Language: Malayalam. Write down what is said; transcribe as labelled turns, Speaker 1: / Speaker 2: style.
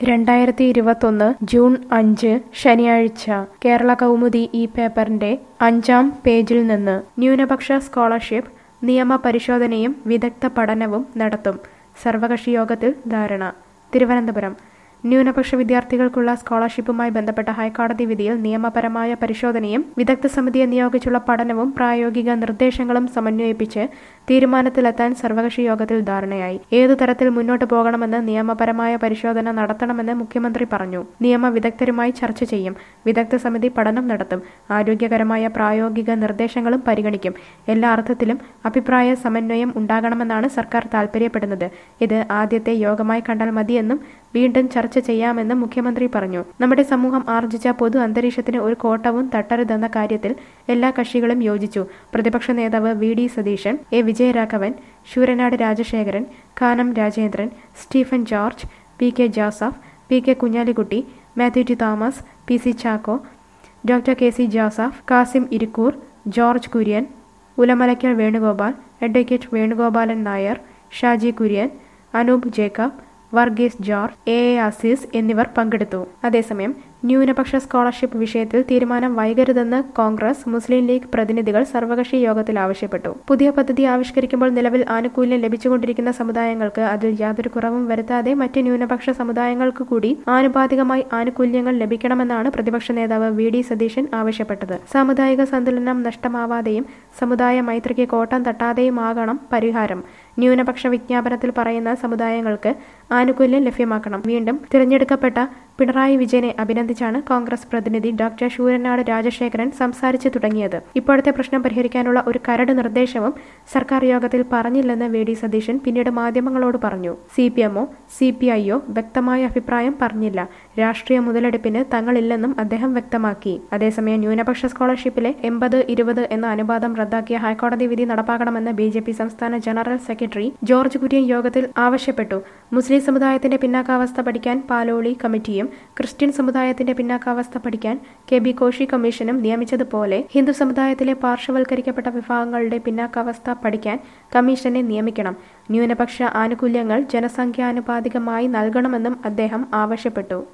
Speaker 1: 2021 ജൂൺ 5 ശനിയാഴ്ച കേരള കൗമുദി ഈ പേപ്പറിന്റെ 5-ാം പേജിൽ നിന്ന് ന്യൂനപക്ഷ സ്കോളർഷിപ്പ് നിയമ പരിശോധനയും വിദഗ്ധ പഠനവും നടത്തും. സർവകക്ഷി യോഗത്തിൽ ധാരണ. തിരുവനന്തപുരം ന്യൂനപക്ഷ വിദ്യാർത്ഥികൾക്കുള്ള സ്കോളർഷിപ്പുമായി ബന്ധപ്പെട്ട ഹൈക്കോടതി വിധിയിൽ നിയമപരമായ പരിശോധനയും വിദഗ്ധ സമിതിയെ നിയോഗിച്ചുള്ള പഠനവും പ്രായോഗിക നിർദ്ദേശങ്ങളും സമന്വയിപ്പിച്ച് തീരുമാനത്തിലെത്താൻ സർവകക്ഷി യോഗത്തിൽ ധാരണയായി. ഏതു തരത്തിൽ മുന്നോട്ട് പോകണമെന്ന് നിയമപരമായ പരിശോധന നടത്തണമെന്ന് മുഖ്യമന്ത്രി പറഞ്ഞു. നിയമ വിദഗ്ധരുമായി ചർച്ച ചെയ്യും. വിദഗ്ധ സമിതി പഠനം നടത്തും. ആരോഗ്യകരമായ പ്രായോഗിക നിർദ്ദേശങ്ങളും പരിഗണിക്കും. എല്ലാ അർത്ഥത്തിലും അഭിപ്രായ സമന്വയം ഉണ്ടാകണമെന്നാണ് സർക്കാർ താൽപര്യപ്പെടുന്നത്. ഇത് ആദ്യത്തെ യോഗമായി കണ്ടാൽ മതിയെന്നും വീണ്ടും ചർച്ച ചെയ്യാമെന്നും മുഖ്യമന്ത്രി പറഞ്ഞു. നമ്മുടെ സമൂഹം ആർജിച്ച പൊതു അന്തരീക്ഷത്തിന് ഒരു കോട്ടവും തട്ടരുതെന്ന കാര്യത്തിൽ എല്ലാ കക്ഷികളും യോജിച്ചു. പ്രതിപക്ഷ നേതാവ് V D Satheesan, A Vijayaraghavan, Sooranad Rajasekharan, Kanam Rajendran, Stephen George, P K Joseph, P K Kunhalikutty, Mathew T Thomas, P C Chacko, doctor K C Joseph, Kasim Irikkur, George Kurian, Ulamalakkal Venugopal, advocate Venugopalan Nair, Shaji Kurian, Anoop Jacob, Varghese George, A Aziz എന്നിവർ പങ്കെടുത്തു. അതേസമയം ന്യൂനപക്ഷ സ്കോളർഷിപ്പ് വിഷയത്തിൽ തീരുമാനം വൈകരുതെന്ന് കോൺഗ്രസ്, മുസ്ലിം ലീഗ് പ്രതിനിധികൾ സർവകക്ഷി യോഗത്തിൽ ആവശ്യപ്പെട്ടു. പുതിയ പദ്ധതി ആവിഷ്കരിക്കുമ്പോൾ നിലവിൽ ആനുകൂല്യം ലഭിച്ചുകൊണ്ടിരിക്കുന്ന സമുദായങ്ങൾക്ക് അതിൽ യാതൊരു കുറവും വരുത്താതെ മറ്റ് ന്യൂനപക്ഷ സമുദായങ്ങൾക്ക് കൂടി ആനുപാതികമായി ആനുകൂല്യങ്ങൾ ലഭിക്കണമെന്നാണ് പ്രതിപക്ഷ നേതാവ് വി ഡി സതീശൻ ആവശ്യപ്പെട്ടത്. സാമുദായിക സന്തുലനം നഷ്ടമാവാതെയും സമുദായ മൈത്രിക്ക് കോട്ടം തട്ടാതെയുമാകണം പരിഹാരം. ന്യൂനപക്ഷ വിജ്ഞാപനത്തിൽ പറയുന്ന സമുദായങ്ങൾക്ക് ആനുകൂല്യം ലഭ്യമാക്കണം. വീണ്ടും തിരഞ്ഞെടുക്കപ്പെട്ട പിണറായി വിജയനെ അഭിനന്ദിച്ചാണ് കോൺഗ്രസ് പ്രതിനിധി ഡോക്ടർ ശൂരനാട് രാജശേഖരൻ സംസാരിച്ചു തുടങ്ങിയത്. ഇപ്പോഴത്തെ പ്രശ്നം പരിഹരിക്കാനുള്ള ഒരു കരട് നിർദ്ദേശവും സർക്കാർ യോഗത്തിൽ പറഞ്ഞില്ലെന്ന് വി ഡി സതീശൻ പിന്നീട് മാധ്യമങ്ങളോട് പറഞ്ഞു. CPM-ഓ CPI-യോ വ്യക്തമായ അഭിപ്രായം പറഞ്ഞില്ല. രാഷ്ട്രീയ മുതലെടുപ്പിന് തങ്ങളില്ലെന്നും അദ്ദേഹം വ്യക്തമാക്കി. അതേസമയം ന്യൂനപക്ഷ സ്കോളർഷിപ്പിലെ 80-20 എന്ന അനുപാതം റദ്ദാക്കിയ ഹൈക്കോടതി വിധി നടപ്പാക്കണമെന്ന് BJP സംസ്ഥാന ജനറൽ സെക്രട്ടറി ജോർജ് കുര്യൻ യോഗത്തിൽ ആവശ്യപ്പെട്ടു. മുസ്ലിം സമുദായത്തിന്റെ പിന്നാക്കാവസ്ഥ പഠിക്കാൻ പാലോളി കമ്മിറ്റിയും ക്രിസ്ത്യൻ സമുദായത്തിന്റെ പിന്നാക്കാവസ്ഥ പഠിക്കാൻ KB കോശി കമ്മീഷനും നിയമിച്ചതുപോലെ ഹിന്ദു സമുദായത്തിലെ പാർശ്വവൽക്കരിക്കപ്പെട്ട വിഭാഗങ്ങളുടെ പിന്നാക്കാവസ്ഥ പഠിക്കാൻ കമ്മീഷനെ നിയമിക്കണം. ന്യൂനപക്ഷ ആനുകൂല്യങ്ങൾ ജനസംഖ്യാനുപാതികമായി നൽകണമെന്നും അദ്ദേഹം ആവശ്യപ്പെട്ടു.